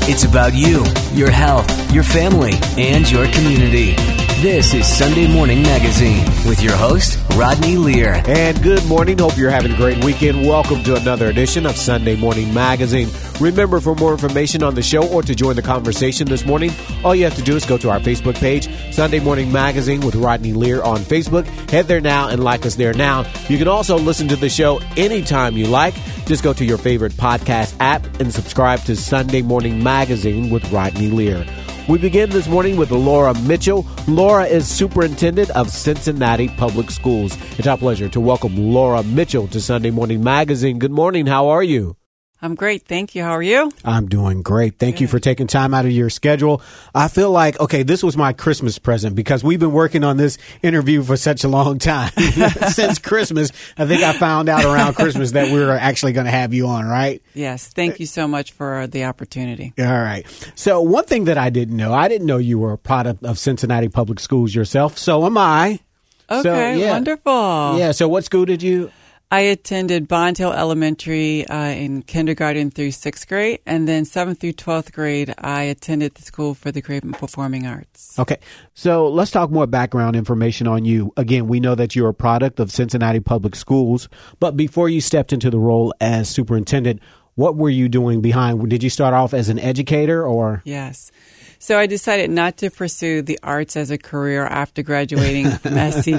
It's about you, your health, your family, and your community. This is Sunday Morning Magazine with your host, Rodney Lear. And good morning. Hope you're having a great weekend. Welcome to another edition of Sunday Morning Magazine. Remember, for more information on the show or to join the conversation this morning, all you have to do is go to our Facebook page, Sunday Morning Magazine with Rodney Lear on Facebook. Head there now and like us there now. You can also listen to the show anytime you like. Just go to your favorite podcast app and subscribe to Sunday Morning Magazine with Rodney Lear. We begin this morning with Laura Mitchell. Laura is superintendent of Cincinnati Public Schools. It's our pleasure to welcome Laura Mitchell to Sunday Morning Magazine. Good morning. How are you? I'm great. Thank you. How are you? I'm doing great. Thank you for taking time out of your schedule. I feel like, this was my Christmas present because we've been working on this interview for such a long time. Since Christmas, I think I found out around Christmas that we were actually going to have you on, right? Yes. Thank you so much for the opportunity. All right. So one thing that I didn't know you were a product of Cincinnati Public Schools yourself. So am I. Okay. Wonderful. Yeah. So what school did you? I attended Bond Hill Elementary in kindergarten through 6th grade, and then 7th through 12th grade, I attended the School for the Creative and Performing Arts. Okay, so let's talk more background information on you. Again, we know that you're a product of Cincinnati Public Schools, but before you stepped into the role as superintendent, what were you doing behind? Did you start off as an educator or? Yes. So I decided not to pursue the arts as a career after graduating from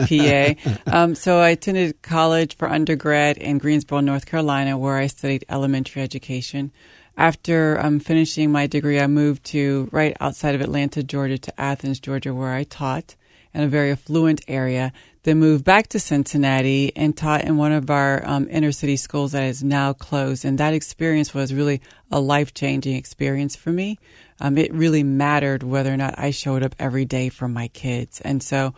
SCPA. So I attended college for undergrad in Greensboro, North Carolina, where I studied elementary education. After finishing my degree, I moved to right outside of Atlanta, Georgia, to Athens, Georgia, where I taught in a very affluent area. Then moved back to Cincinnati and taught in one of our inner city schools that is now closed. And that experience was really a life-changing experience for me. It really mattered whether or not I showed up every day for my kids. And so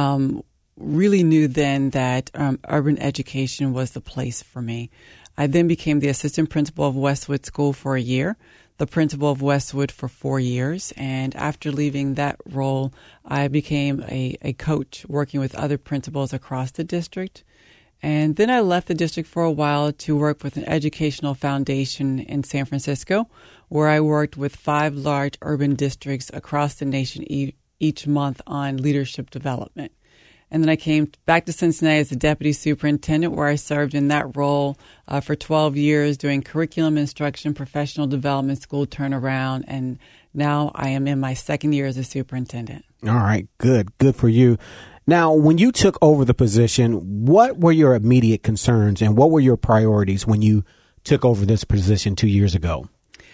really knew then that urban education was the place for me. I then became the assistant principal of Westwood School for a year, the principal of Westwood for 4 years. And after leaving that role, I became a coach working with other principals across the district. And then I left the district for a while to work with an educational foundation in San Francisco, where I worked with 5 large urban districts across the nation each month on leadership development. And then I came back to Cincinnati as the deputy superintendent, where I served in that role for 12 years doing curriculum instruction, professional development, school turnaround, and now I am in my 2nd year as a superintendent. All right, good. Good for you. Now, when you took over the position, what were your immediate concerns and what were your priorities when you took over this position 2 years ago?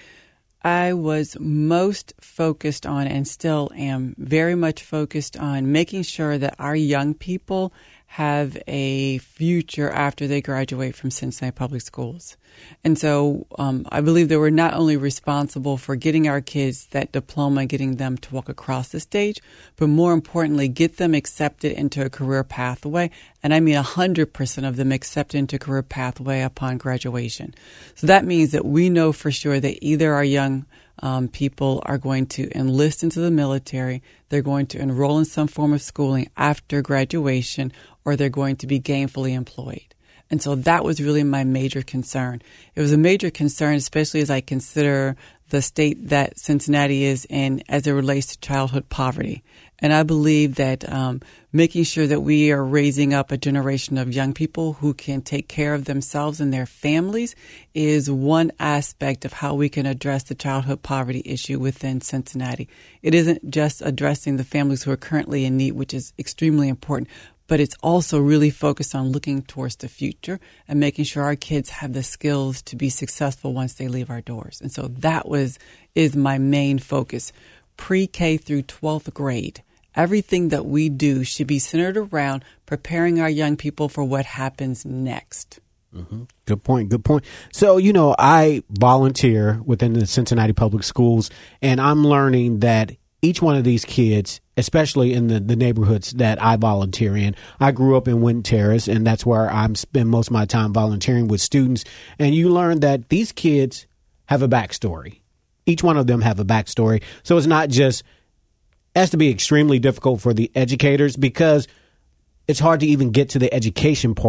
I was most focused on, and still am very much focused on, making sure that our young people have a future after they graduate from Cincinnati Public Schools. And so I believe that we're not only responsible for getting our kids that diploma, getting them to walk across the stage, but more importantly, get them accepted into a career pathway. And I mean 100% of them accepted into a career pathway upon graduation. So that means that we know for sure that either our young people are going to enlist into the military, they're going to enroll in some form of schooling after graduation, or they're going to be gainfully employed. And so that was really my major concern. It was a major concern, especially as I consider the state that Cincinnati is in as it relates to childhood poverty. And I believe that making sure that we are raising up a generation of young people who can take care of themselves and their families is one aspect of how we can address the childhood poverty issue within Cincinnati. It isn't just addressing the families who are currently in need, which is extremely important, but it's also really focused on looking towards the future and making sure our kids have the skills to be successful once they leave our doors. And so that is my main focus. Pre-K through 12th grade, everything that we do should be centered around preparing our young people for what happens next. Mm-hmm. Good point. Good point. So, I volunteer within the Cincinnati Public Schools, and I'm learning that each one of these kids, especially in the neighborhoods that I volunteer in, I grew up in Winton Terrace, and that's where I spend most of my time volunteering with students. And you learn that these kids have a backstory. Each one of them have a backstory. So it's not just, it has to be extremely difficult for the educators because it's hard to even get to the education part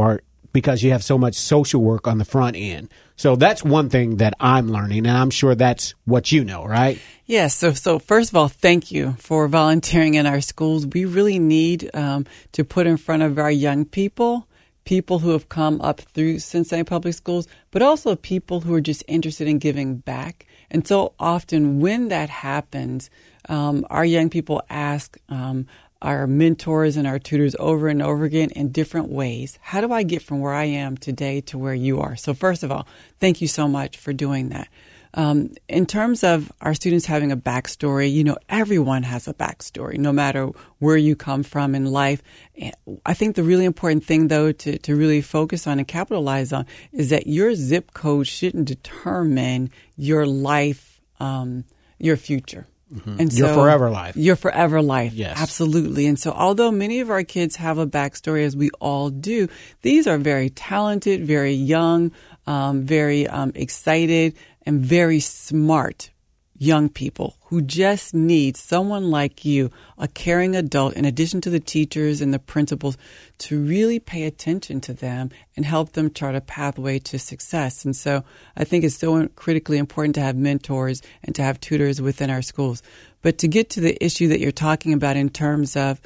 because you have so much social work on the front end. So that's one thing that I'm learning, and I'm sure that's what you know, right? Yes. So first of all, thank you for volunteering in our schools. We really need to put in front of our young people who have come up through Cincinnati Public Schools, but also people who are just interested in giving back. And so often when that happens, our young people ask our mentors and our tutors over and over again in different ways, how do I get from where I am today to where you are? So first of all, thank you so much for doing that. In terms of our students having a backstory, everyone has a backstory, no matter where you come from in life. I think the really important thing, though, to really focus on and capitalize on is that your zip code shouldn't determine your life, your future. Mm-hmm. And your forever life. Your forever life. Yes. Absolutely. And so although many of our kids have a backstory, as we all do, these are very talented, very young, very excited, and very smart young people who just need someone like you, a caring adult, in addition to the teachers and the principals, to really pay attention to them and help them chart a pathway to success. And so I think it's so critically important to have mentors and to have tutors within our schools. But to get to the issue that you're talking about in terms of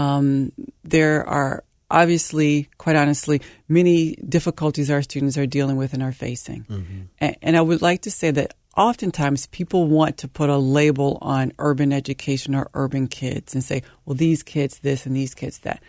there are obviously, quite honestly, many difficulties our students are dealing with and are facing. Mm-hmm. And I would like to say that oftentimes people want to put a label on urban education or urban kids and say, well, these kids this and these kids that.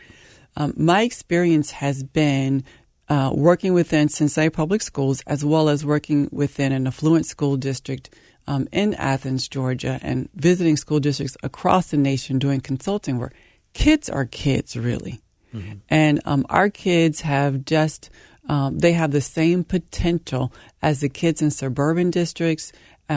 My experience has been working within Cincinnati Public Schools as well as working within an affluent school district in Athens, Georgia, and visiting school districts across the nation doing consulting work. Kids are kids, really. Mm-hmm. And our kids have just they have the same potential as the kids in suburban districts,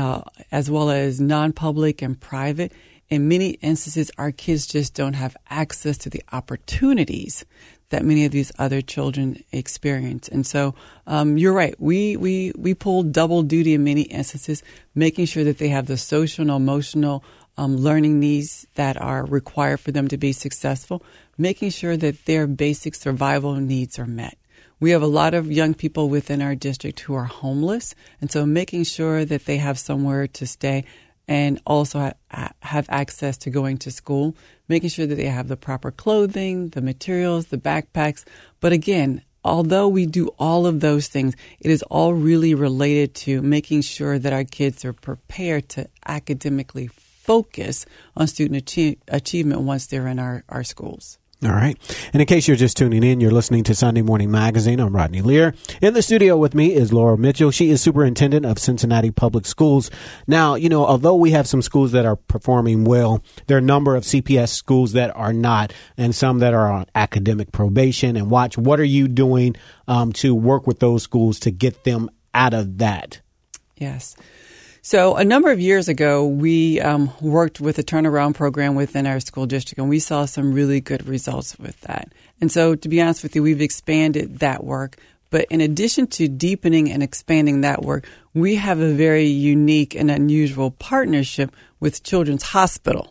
as well as non-public and private. In many instances, our kids just don't have access to the opportunities that many of these other children experience. And so you're right. We pull double duty in many instances, making sure that they have the social and emotional learning needs that are required for them to be successful, making sure that their basic survival needs are met. We have a lot of young people within our district who are homeless, and so making sure that they have somewhere to stay and also have access to going to school, making sure that they have the proper clothing, the materials, the backpacks. But again, although we do all of those things, it is all really related to making sure that our kids are prepared to academically focus on student achievement once they're in our schools. All right. And in case you're just tuning in, you're listening to Sunday Morning Magazine. I'm Rodney Lear. In the studio with me is Laura Mitchell. She is superintendent of Cincinnati Public Schools. Now, although we have some schools that are performing well, there are a number of CPS schools that are not, and some that are on academic probation. And watch, what are you doing to work with those schools to get them out of that? Yes. So a number of years ago, we worked with a turnaround program within our school district, and we saw some really good results with that. And so, to be honest with you, we've expanded that work. But in addition to deepening and expanding that work, we have a very unique and unusual partnership with Children's Hospital.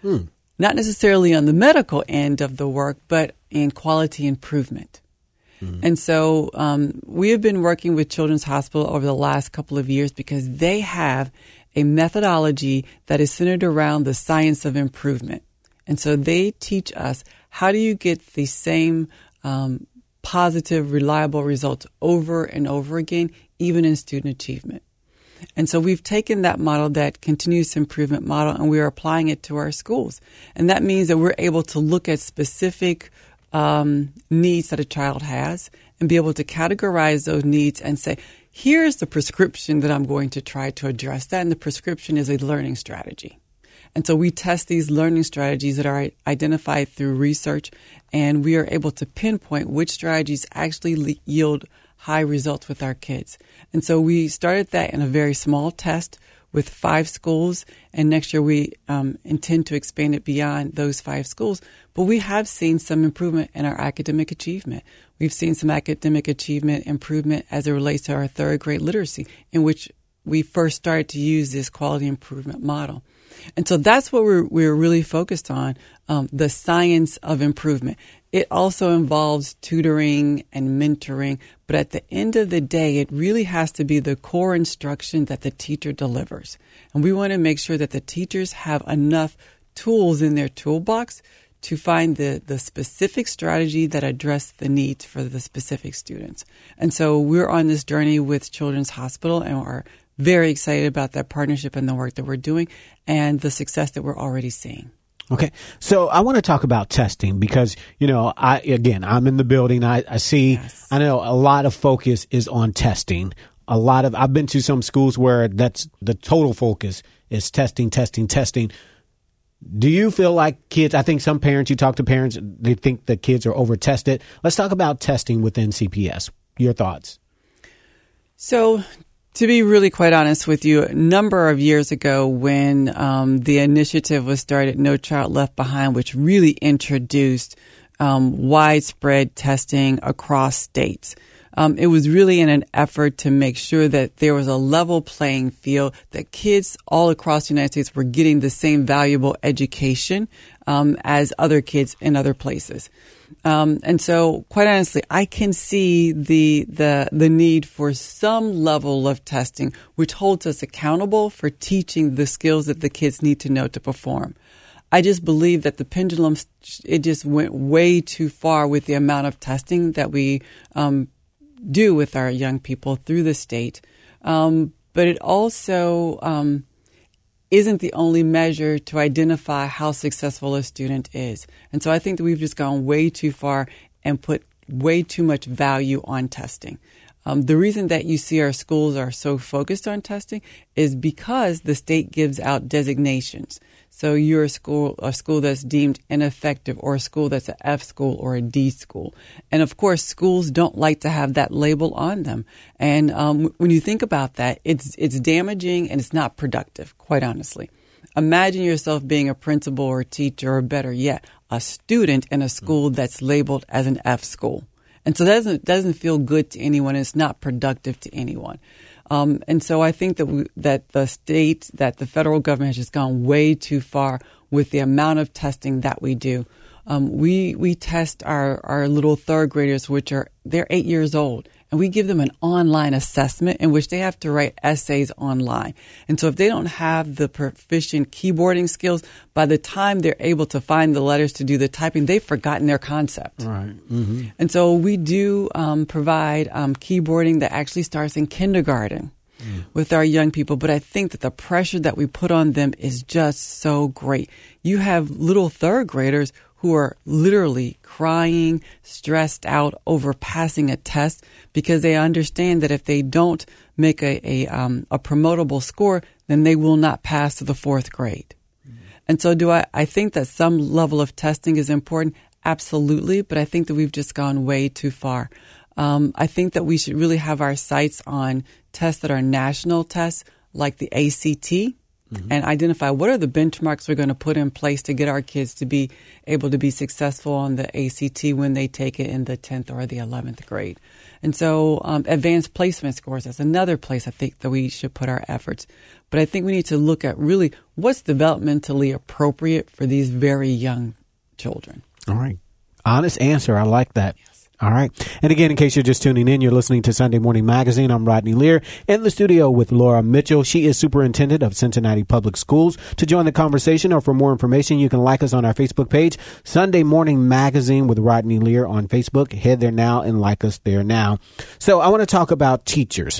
Not necessarily on the medical end of the work, but in quality improvement. And so we have been working with Children's Hospital over the last couple of years because they have a methodology that is centered around the science of improvement. And so they teach us, how do you get the same positive, reliable results over and over again, even in student achievement? And so we've taken that model, that continuous improvement model, and we are applying it to our schools. And that means that we're able to look at specific needs that a child has and be able to categorize those needs and say, here's the prescription that I'm going to try to address that. And the prescription is a learning strategy. And so we test these learning strategies that are identified through research, and we are able to pinpoint which strategies actually yield high results with our kids. And so we started that in a very small test with 5 schools, and next year we intend to expand it beyond those 5 schools. But we have seen some improvement in our academic achievement. We've seen some academic achievement improvement as it relates to our 3rd grade literacy, in which we first started to use this quality improvement model. And so that's what we're really focused on, the science of improvement. It also involves tutoring and mentoring, but at the end of the day, it really has to be the core instruction that the teacher delivers. And we want to make sure that the teachers have enough tools in their toolbox to find the specific strategy that address the needs for the specific students. And so we're on this journey with Children's Hospital, and we're very excited about that partnership and the work that we're doing and the success that we're already seeing. Okay. So I want to talk about testing because, I'm in the building. I see, yes. I know a lot of focus is on testing. I've been to some schools where that's the total focus is testing. Do you feel like kids, I think some parents, you talk to parents, they think the kids are over tested. Let's talk about testing within CPS. Your thoughts? So, to be really quite honest with you, a number of years ago when the initiative was started, No Child Left Behind, which really introduced widespread testing across states. It was really in an effort to make sure that there was a level playing field, that kids all across the United States were getting the same valuable education as other kids in other places. And so, quite honestly, I can see the need for some level of testing, which holds us accountable for teaching the skills that the kids need to know to perform. I just believe that the pendulum, it just went way too far with the amount of testing that we do with our young people through the state. But it also isn't the only measure to identify how successful a student is. And so I think that we've just gone way too far and put way too much value on testing. The reason that you see our schools are so focused on testing is because the state gives out designations. So you're a school that's deemed ineffective, or a school that's an F school or a D school. And of course, schools don't like to have that label on them. And when you think about that, it's damaging and it's not productive, quite honestly. Imagine yourself being a principal or a teacher, or better yet, a student in a school that's labeled as an F school. And so that doesn't feel good to anyone. It's not productive to anyone. And so I think that the federal government has just gone way too far with the amount of testing that we do. We test our little third graders, they're 8 years old, and we give them an online assessment in which they have to write essays online. And so if they don't have the proficient keyboarding skills, by the time they're able to find the letters to do the typing, they've forgotten their concept. Right. Mm-hmm. And so we do provide keyboarding that actually starts in kindergarten with our young people. But I think that the pressure that we put on them is just so great. You have little third graders who are literally crying, stressed out over passing a test because they understand that if they don't make a promotable score, then they will not pass to the fourth grade. Mm-hmm. And so I think that some level of testing is important? Absolutely. But I think that we've just gone way too far. I think that we should really have our sights on tests that are national tests like the ACT. And identify what are the benchmarks we're going to put in place to get our kids to be able to be successful on the ACT when they take it in the 10th or the 11th grade. And so advanced placement scores, that's another place I think that we should put our efforts. But I think we need to look at really what's developmentally appropriate for these very young children. All right. Honest answer. I like that. All right. And again, in case you're just tuning in, you're listening to Sunday Morning Magazine. I'm Rodney Lear in the studio with Laura Mitchell. She is superintendent of Cincinnati Public Schools. To join the conversation or for more information, you can like us on our Facebook page, Sunday Morning Magazine with Rodney Lear on Facebook. Head there now and like us there now. So I want to talk about teachers.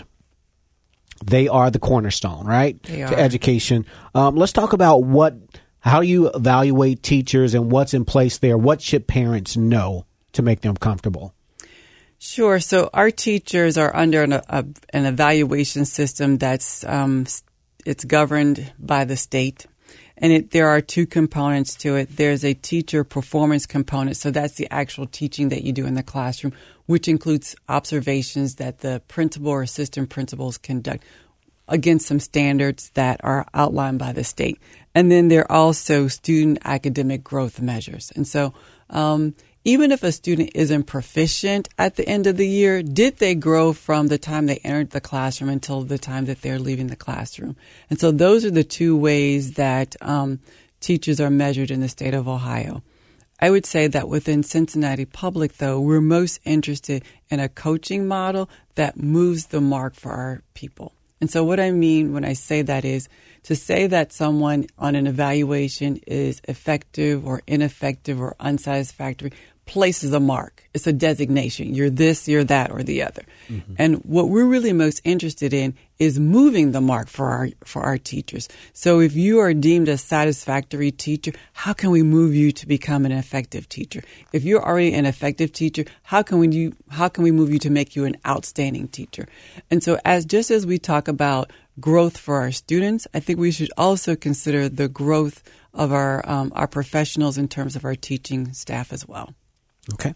They are the cornerstone, right? They are. To education. Let's talk about how you evaluate teachers and what's in place there. What should parents know to make them comfortable? Sure. So our teachers are under an evaluation system that's it's governed by the state, and there are two components to it. There's a teacher performance component, so that's the actual teaching that you do in the classroom, which includes observations that the principal or assistant principals conduct against some standards that are outlined by the state. And then there are also student academic growth measures. And so even if a student isn't proficient at the end of the year, did they grow from the time they entered the classroom until the time that they're leaving the classroom? And so those are the two ways that teachers are measured in the state of Ohio. I would say that within Cincinnati Public, though, we're most interested in a coaching model that moves the mark for our people. And so what I mean when I say that is to say that someone on an evaluation is effective or ineffective or unsatisfactory places a mark. It's a designation. You're this, you're that, or the other. Mm-hmm. And what we're really most interested in is moving the mark for our teachers. So if you are deemed a satisfactory teacher, how can we move you to become an effective teacher? If you're already an effective teacher, how can we move you to make you an outstanding teacher? And so just as we talk about growth for our students, I think we should also consider the growth of our professionals in terms of our teaching staff as well. Okay.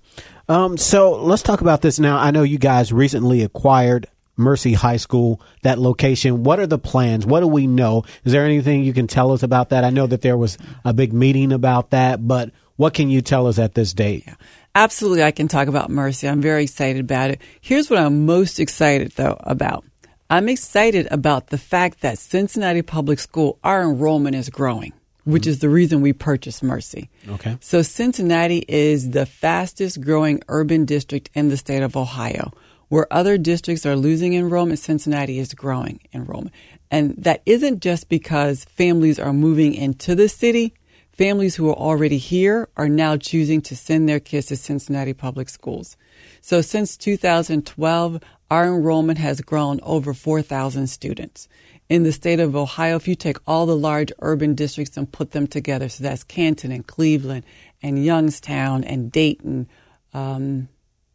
So let's talk about this now. I know you guys recently acquired Mercy High School, that location. What are the plans? What do we know? Is there anything you can tell us about that? I know that there was a big meeting about that, but what can you tell us at this date? Yeah. Absolutely, I can talk about Mercy. I'm very excited about it. Here's what I'm most excited, though, about. I'm excited about the fact that Cincinnati Public School, our enrollment is growing, which is the reason we purchased Mercy. Okay. So Cincinnati is the fastest growing urban district in the state of Ohio. Where other districts are losing enrollment, Cincinnati is growing enrollment. And that isn't just because families are moving into the city. Families who are already here are now choosing to send their kids to Cincinnati Public Schools. So since 2012, our enrollment has grown over 4,000 students. In the state of Ohio, if you take all the large urban districts and put them together, so that's Canton and Cleveland and Youngstown and Dayton and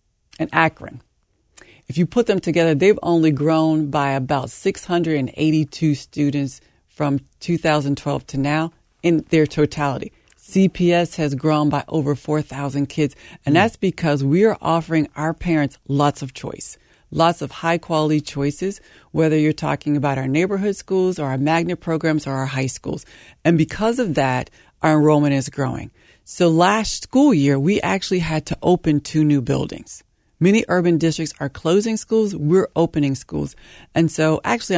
Akron, if you put them together, they've only grown by about 682 students from 2012 to now in their totality. CPS has grown by over 4,000 kids, and that's because we are offering our parents lots of choice. Lots of high-quality choices, whether you're talking about our neighborhood schools or our magnet programs or our high schools. And because of that, our enrollment is growing. So last school year, we actually had to open 2 new buildings. Many urban districts are closing schools. We're opening schools. And so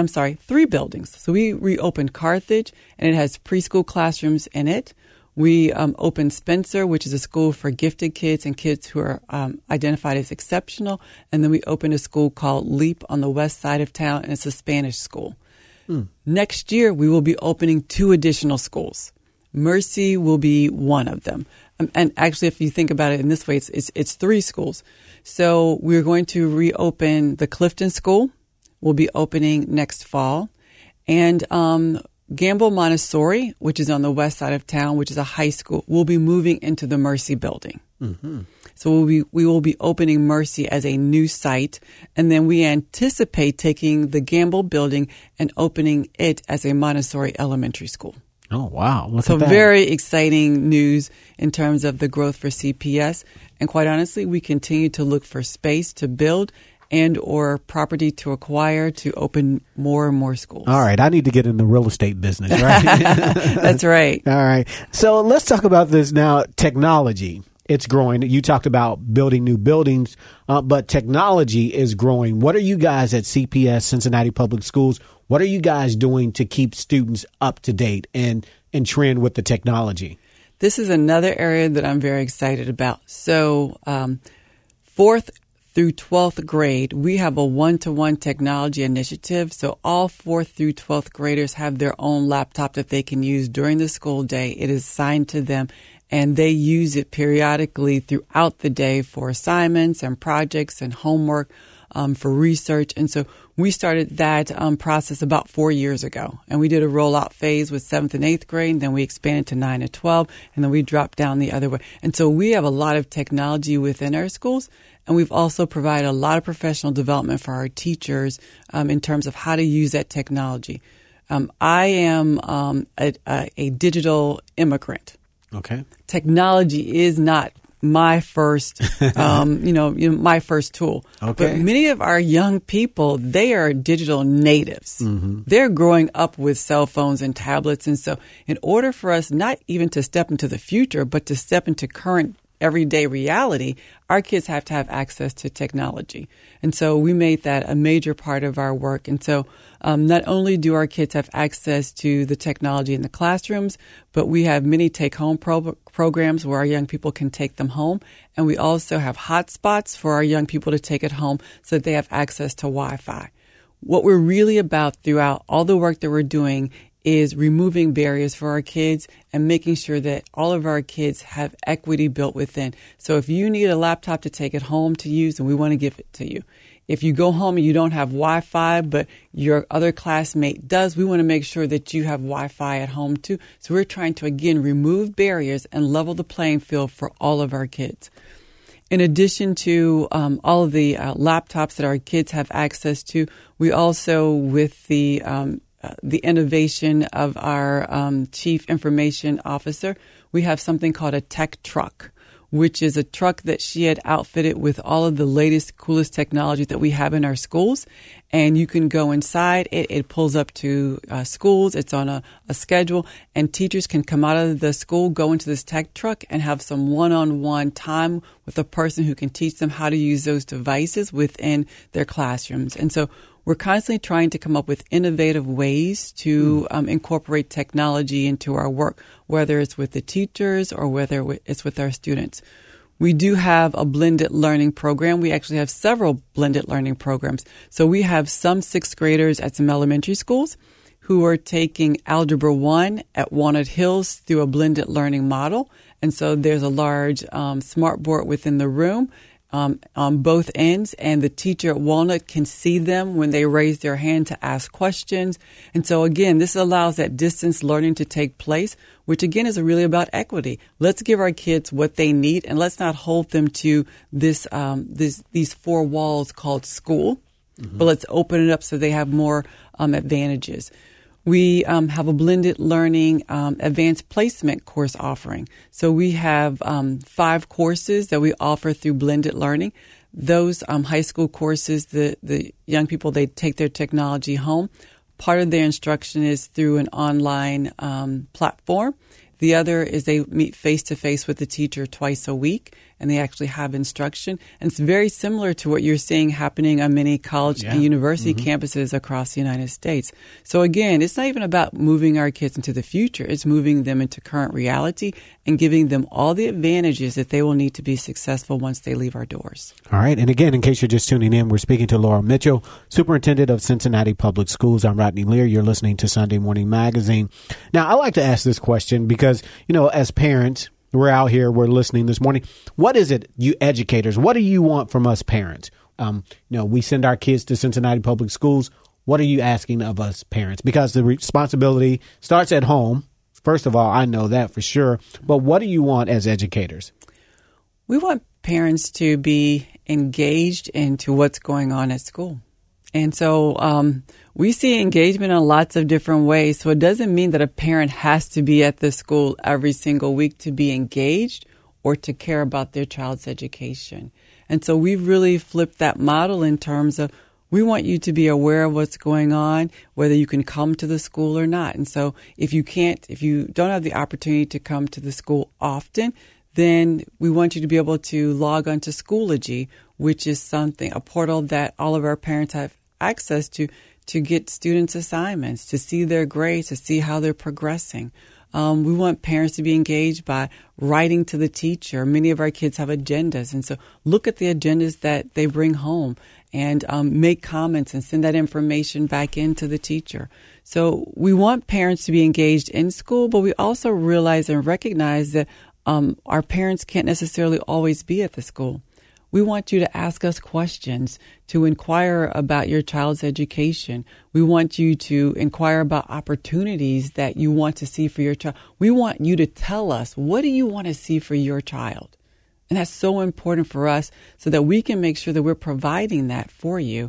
3 buildings. So we reopened Carthage, and it has preschool classrooms in it. We opened Spencer, which is a school for gifted kids and kids who are identified as exceptional. And then we opened a school called Leap on the west side of town, and it's a Spanish school. Next year, we will be opening 2 additional schools. Mercy will be one of them. And actually, if you think about it in this way, it's 3 schools. So we're going to reopen the Clifton School. We'll be opening next fall. And Gamble Montessori, which is on the west side of town, which is a high school, will be moving into the Mercy building. Mm-hmm. So we will be opening Mercy as a new site, and then we anticipate taking the Gamble building and opening it as a Montessori elementary school. Oh, wow. Look so at that. Very exciting news in terms of the growth for CPS. And quite honestly, we continue to look for space to build and or property to acquire to open more and more schools. All right. I need to get in the real estate business, right? That's right. All right. So let's talk about this now. Technology. It's growing. You talked about building new buildings, but technology is growing. What are you guys at CPS, Cincinnati Public Schools? What are you guys doing to keep students up to date and trend with the technology? This is another area that I'm very excited about. So 4th through 12th grade, we have a one-to-one technology initiative. So all 4th through 12th graders have their own laptop that they can use during the school day. It is assigned to them, and they use it periodically throughout the day for assignments and projects and homework, for research. And so we started that process about 4 years ago. And we did a rollout phase with 7th and 8th grade, and then we expanded to 9 and 12, and then we dropped down the other way. And so we have a lot of technology within our schools, and we've also provided a lot of professional development for our teachers in terms of how to use that technology. I am a digital immigrant. Okay. Technology is not my first, my first tool. Okay. But many of our young people, they are digital natives. Mm-hmm. They're growing up with cell phones and tablets. And so in order for us not even to step into the future, but to step into current everyday reality, our kids have to have access to technology. And so we made that a major part of our work. And so not only do our kids have access to the technology in the classrooms, but we have many take-home programs where our young people can take them home. And we also have hotspots for our young people to take it home so that they have access to Wi-Fi. What we're really about throughout all the work that we're doing is removing barriers for our kids and making sure that all of our kids have equity built within. So if you need a laptop to take it home to use, then we want to give it to you. If you go home and you don't have Wi-Fi, but your other classmate does, we want to make sure that you have Wi-Fi at home too. So we're trying to, again, remove barriers and level the playing field for all of our kids. In addition to all of the laptops that our kids have access to, we also, with the innovation of our chief information officer, we have something called a tech truck, which is a truck that she had outfitted with all of the latest, coolest technology that we have in our schools. And you can go inside. It pulls up to schools. It's on a schedule. And teachers can come out of the school, go into this tech truck, and have some one-on-one time with a person who can teach them how to use those devices within their classrooms. And so we're constantly trying to come up with innovative ways to incorporate technology into our work, whether it's with the teachers or whether it's with our students. We do have a blended learning program. We actually have several blended learning programs. So we have some sixth graders at some elementary schools who are taking Algebra 1 at Walnut Hills through a blended learning model. And so there's a large smartboard within the room on both ends, and the teacher at Walnut can see them when they raise their hand to ask questions. And so, again, this allows that distance learning to take place, which, again, is really about equity. Let's give our kids what they need, and let's not hold them to these four walls called school, but let's open it up so they have more advantages. We have a blended learning advanced placement course offering. So we have 5 courses that we offer through blended learning. Those high school courses, the young people, they take their technology home. Part of their instruction is through an online platform. The other is they meet face-to-face with the teacher twice a week, and they actually have instruction. And it's very similar to what you're seeing happening on many college and university campuses across the United States. So again, it's not even about moving our kids into the future. It's moving them into current reality and giving them all the advantages that they will need to be successful once they leave our doors. All right. And again, in case you're just tuning in, we're speaking to Laura Mitchell, Superintendent of Cincinnati Public Schools. I'm Rodney Lear. You're listening to Sunday Morning Magazine. Now, I like to ask this question because, as parents, we're out here, we're listening this morning. What is it, you educators, what do you want from us parents? We send our kids to Cincinnati Public Schools. What are you asking of us parents? Because the responsibility starts at home. First of all, I know that for sure. But what do you want as educators? We want parents to be engaged into what's going on at school. And so we see engagement in lots of different ways. So it doesn't mean that a parent has to be at the school every single week to be engaged or to care about their child's education. And so we've really flipped that model in terms of we want you to be aware of what's going on, whether you can come to the school or not. And so if you don't have the opportunity to come to the school often, then we want you to be able to log on to Schoology, which is a portal that all of our parents have access to get students' assignments, to see their grades, to see how they're progressing. We want parents to be engaged by writing to the teacher. Many of our kids have agendas, and so look at the agendas that they bring home and make comments and send that information back into the teacher. So we want parents to be engaged in school, but we also realize and recognize that our parents can't necessarily always be at the school. We want you to ask us questions, to inquire about your child's education. We want you to inquire about opportunities that you want to see for your child. We want you to tell us, what do you want to see for your child? And that's so important for us so that we can make sure that we're providing that for you.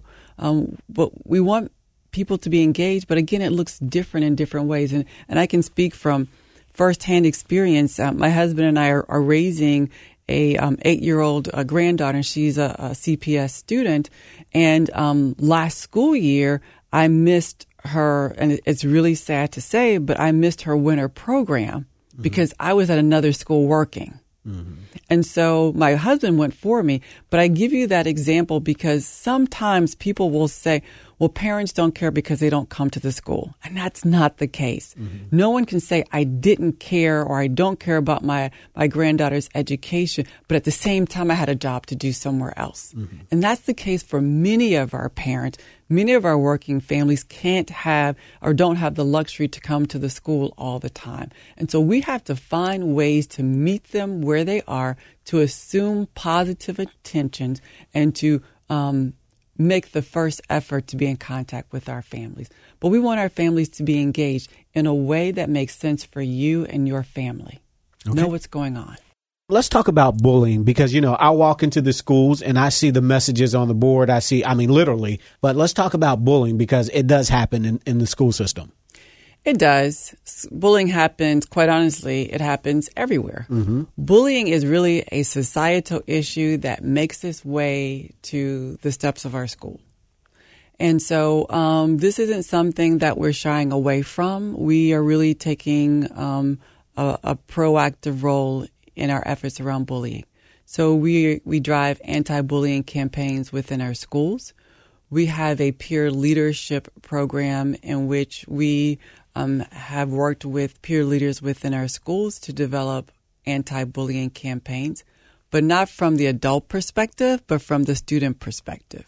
But we want people to be engaged, but again, it looks different in different ways. And I can speak from firsthand experience. My husband and I are raising a 8-year-old granddaughter. She's a CPS student. And last school year, I missed her, and it's really sad to say, but I missed her winter program because I was at another school working. And so my husband went for me, but I give you that example because sometimes people will say, well, parents don't care because they don't come to the school. And that's not the case. No one can say I didn't care or I don't care about my granddaughter's education, but at the same time, I had a job to do somewhere else. And that's the case for many of our parents. Many of our working families can't have or don't have the luxury to come to the school all the time. And so we have to find ways to meet them where they are, to assume positive intentions, and to make the first effort to be in contact with our families. But we want our families to be engaged in a way that makes sense for you and your family. Okay. Know what's going on. Let's talk about bullying because, I walk into the schools and I see the messages on the board. Literally. But let's talk about bullying because it does happen in the school system. It does. Bullying happens, quite honestly, it happens everywhere. Bullying is really a societal issue that makes its way to the steps of our school. And so this isn't something that we're shying away from. We are really taking a proactive role in our efforts around bullying. So we drive anti-bullying campaigns within our schools. We have a peer leadership program in which we have worked with peer leaders within our schools to develop anti-bullying campaigns, but not from the adult perspective, but from the student perspective.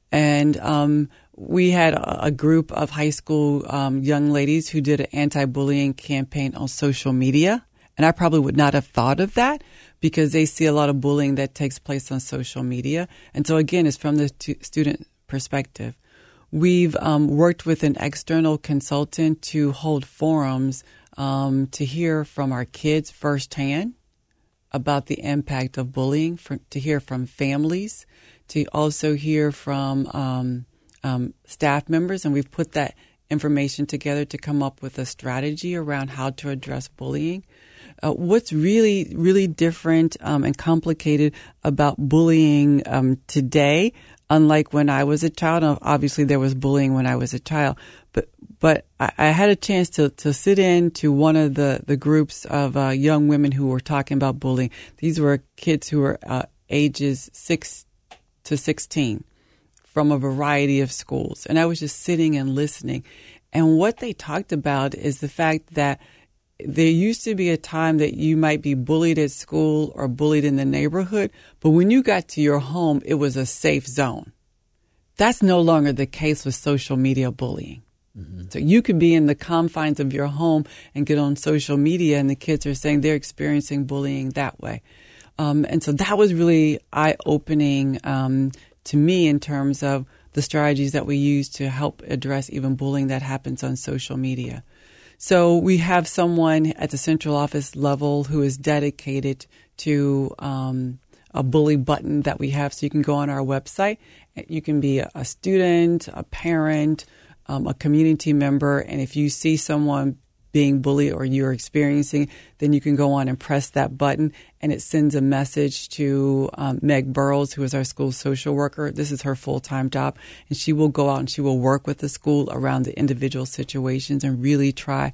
And we had a group of high school young ladies who did an anti-bullying campaign on social media. And I probably would not have thought of that because they see a lot of bullying that takes place on social media. And so, again, it's from the student perspective. We've worked with an external consultant to hold forums to hear from our kids firsthand about the impact of bullying, to hear from families, to also hear from staff members. And we've put that information together to come up with a strategy around how to address bullying. What's really, really different and complicated about bullying today, unlike when I was a child, obviously there was bullying when I was a child, but I had a chance to sit in to one of the groups of young women who were talking about bullying. These were kids who were ages 6 to 16 from a variety of schools. And I was just sitting and listening. And what they talked about is the fact that there used to be a time that you might be bullied at school or bullied in the neighborhood, but when you got to your home, it was a safe zone. That's no longer the case with social media bullying. So you could be in the confines of your home and get on social media, and the kids are saying they're experiencing bullying that way. And so that was really eye-opening to me in terms of the strategies that we use to help address even bullying that happens on social media. So we have someone at the central office level who is dedicated to a bully button that we have. So you can go on our website. You can be a student, a parent, a community member. And if you see someone being bullied or you're experiencing, then you can go on and press that button, and it sends a message to Meg Burrows, who is our school social worker. This is her full-time job, and she will go out and she will work with the school around the individual situations and really try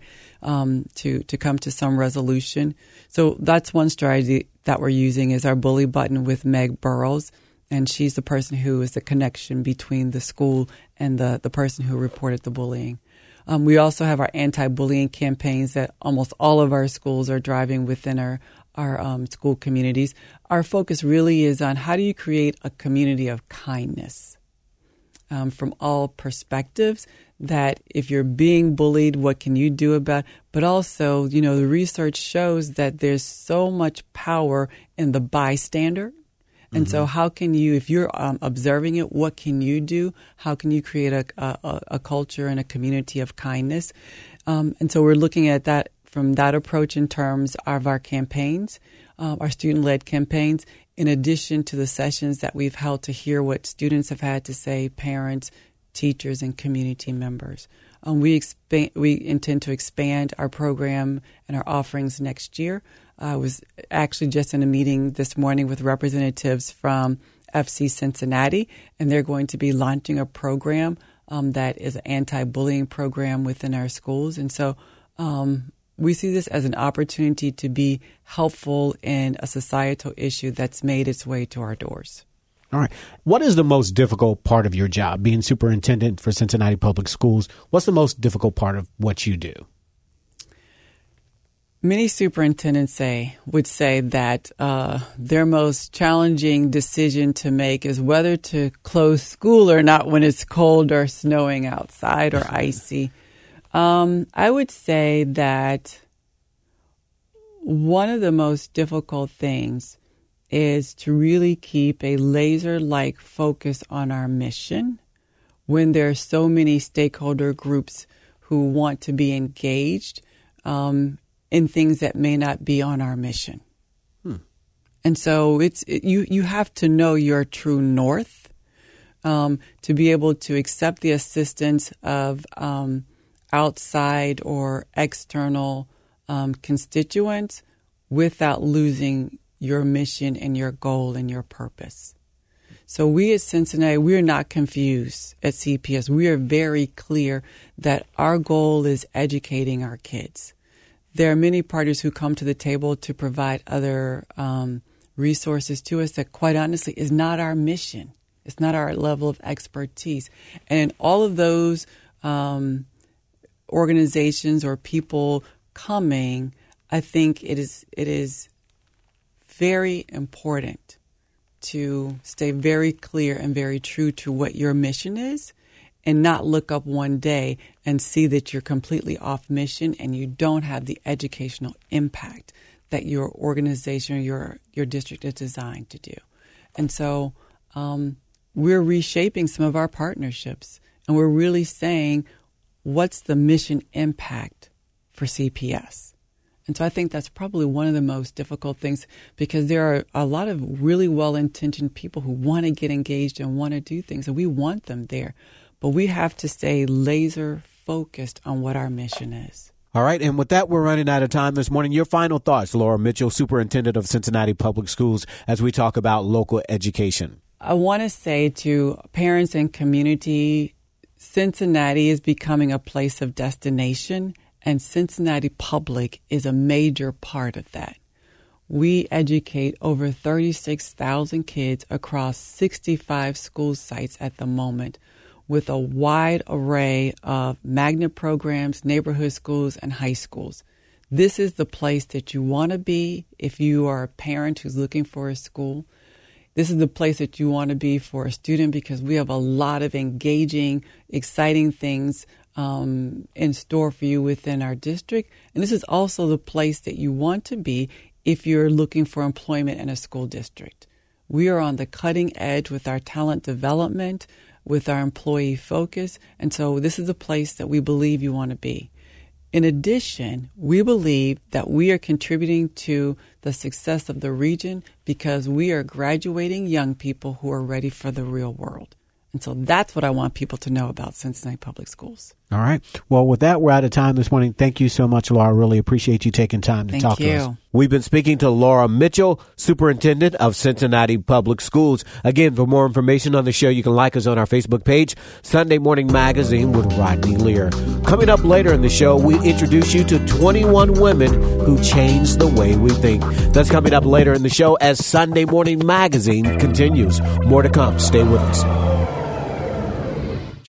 to come to some resolution. So that's one strategy that we're using is our bully button with Meg Burrows, and she's the person who is the connection between the school and the person who reported the bullying. We also have our anti-bullying campaigns that almost all of our schools are driving within our school communities. Our focus really is on how do you create a community of kindness from all perspectives, that if you're being bullied, what can you do about it? But also, the research shows that there's so much power in the bystander. And so how can you, if you're observing it, what can you do? How can you create a culture and a community of kindness? And so we're looking at that from that approach in terms of our campaigns, our student-led campaigns, in addition to the sessions that we've held to hear what students have had to say, parents, teachers, and community members. We intend to expand our program and our offerings next year. I was actually just in a meeting this morning with representatives from FC Cincinnati, and they're going to be launching a program that is an anti-bullying program within our schools. And so we see this as an opportunity to be helpful in a societal issue that's made its way to our doors. All right. What is the most difficult part of your job, being superintendent for Cincinnati Public Schools? What's the most difficult part of what you do? Many superintendents would say that their most challenging decision to make is whether to close school or not when it's cold or snowing outside or icy. I would say that one of the most difficult things is to really keep a laser-like focus on our mission when there are so many stakeholder groups who want to be engaged in things that may not be on our mission. And so you have to know your true north to be able to accept the assistance of outside or external constituents without losing your mission and your goal and your purpose. So we at Cincinnati, we are not confused at CPS. We are very clear that our goal is educating our kids. There are many partners who come to the table to provide other resources to us that, quite honestly, is not our mission. It's not our level of expertise. And all of those organizations or people coming, I think it is very important to stay very clear and very true to what your mission is and not look up one day and see that you're completely off mission and you don't have the educational impact that your organization or your district is designed to do. And so we're reshaping some of our partnerships, and we're really saying, what's the mission impact for CPS? And so I think that's probably one of the most difficult things, because there are a lot of really well-intentioned people who want to get engaged and want to do things, and we want them there. But we have to stay laser focused on what our mission is. All right. And with that, we're running out of time this morning. Your final thoughts, Laura Mitchell, Superintendent of Cincinnati Public Schools, as we talk about local education. I want to say to parents and community, Cincinnati is becoming a place of destination, and Cincinnati Public is a major part of that. We educate over 36,000 kids across 65 school sites at the moment, with a wide array of magnet programs, neighborhood schools, and high schools. This is the place that you want to be if you are a parent who's looking for a school. This is the place that you want to be for a student, because we have a lot of engaging, exciting things in store for you within our district. And this is also the place that you want to be if you're looking for employment in a school district. We are on the cutting edge with our talent development, with our employee focus. And so this is a place that we believe you want to be. In addition, we believe that we are contributing to the success of the region because we are graduating young people who are ready for the real world. And so that's what I want people to know about Cincinnati Public Schools. All right. Well, with that, we're out of time this morning. Thank you so much, Laura. Really appreciate you taking time to talk to us. We've been speaking to Laura Mitchell, Superintendent of Cincinnati Public Schools. Again, for more information on the show, you can like us on our Facebook page, Sunday Morning Magazine with Rodney Lear. Coming up later in the show, we introduce you to 21 women who changed the way we think. That's coming up later in the show as Sunday Morning Magazine continues. More to come. Stay with us.